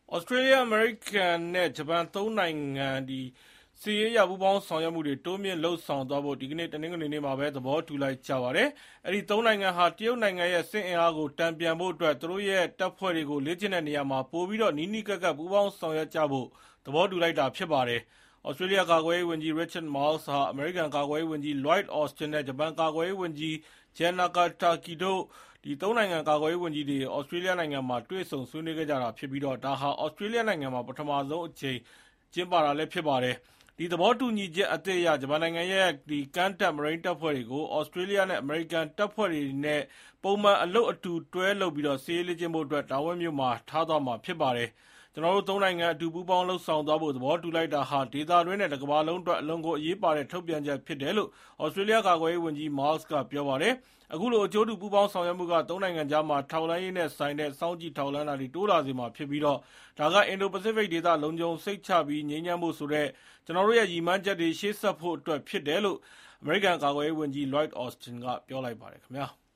Australia, American နဲ့ ဂျပန်သုံးနိုင်ငံစစ်ရေးအရပူးပေါင်းဆောင်ရွက်မှုတွေတိုးမြှင့်လုပ်ဆောင်သွားဖို့ဒီကနေ့တနင်္ဂနွေနေ့မှာပဲသဘောတူလိုက်ကြပါတယ်။အဲဒီသုံးနိုင်ငံဟာတရုတ်နိုင်ငံရဲ့စစ်အင်အားကိုတန်ပြန်ဖို့အတွက်သူတို့ရဲ့တပ်ဖွဲ့တွေကိုလေ့ကျင့်တဲ့နေရာမှာပိုပြီးနီးနီးကပ်ကပ်ပူးပေါင်းဆောင်ရွက်ကြဖို့သဘောတူလိုက်တာဖြစ်ပါတယ်။ Australia ကာကွယ်ရေးဝန်ကြီး Richard Marles ဟာ American ကာကွယ်ရေးဝန်ကြီး Lloyd Austin နဲ့ ဂျပန်ကာကွယ်ရေးဝန်ကြီး Jin Nakataki တို့သုံးနိုင်ငံကာကွယ်ရေးဝန်ကြီးတွေ Australia နိုင်ငံမှာတွေ့ဆုံဆွေးနွေးခဲ့ကြတာဖြစ်ပြီးဒါဟာ Australia နိုင်ငံမှာပထမဆုံးအကြိမ်ကျင်းပတာလည်းဖြစ်ပါတယ်။ ဒီသဘောတူညီချက်အသစ်အရဂျပန်နိုင်ငံရဲ့ကမ်းတက်မရိန်းတပ်ဖွဲ့တွေကို Australia နဲ့ American တပ်ဖွဲ့တွေနဲ့ပုံမှန်အလုပ်အတူတွဲလုပ်ပြီးစစ်ရေးလေ့ကျင့်ဖို့အတွက်တာဝန်းမြို့မှာထားသွားမှာဖြစ်ပါတယ်။ ကျနော်တို့သုံးနိုင်ငံအတူပူးပေါင်းလုပ်ဆောင်သွားဖို့သဘောတူလိုက်တာဟာဒေသတွင်းနဲ့တကမ္ဘာလုံးအတွက်အလွန်ကိုအရေးပါတဲ့ထုတ်ပြန်ချက်ဖြစ်တယ်လို့ Australia ကာကွယ်ရေးဝန်ကြီး Marles ကပြောပါတယ်။ အခုလိုအကျိုးတူပူးပေါင်းဆောင်ရွက်မှုကသုံးနိုင်ငံကြားမှာထောက်လှမ်းရေးနဲ့ဆိုင်တဲ့စောင့်ကြည့်ထောက်လှမ်းတာတွေတိုးလာစေမှာဖြစ်ပြီးဒါကအင်ဒို-ပစိဖိတ်ဒေသလုံခြုံစိတ်ချပြီးငြိမ်းချမ်းဖို့ဆိုတဲ့ကျနော်တို့ရဲ့ရည်မှန်းချက်တွေရှေ့ဆက်ဖို့အတွက်ဖြစ်တယ်လို့ American ကာကွယ်ရေးဝန်ကြီး Lloyd Austin ကပြောလိုက်ပါတယ်ခင်ဗျာ။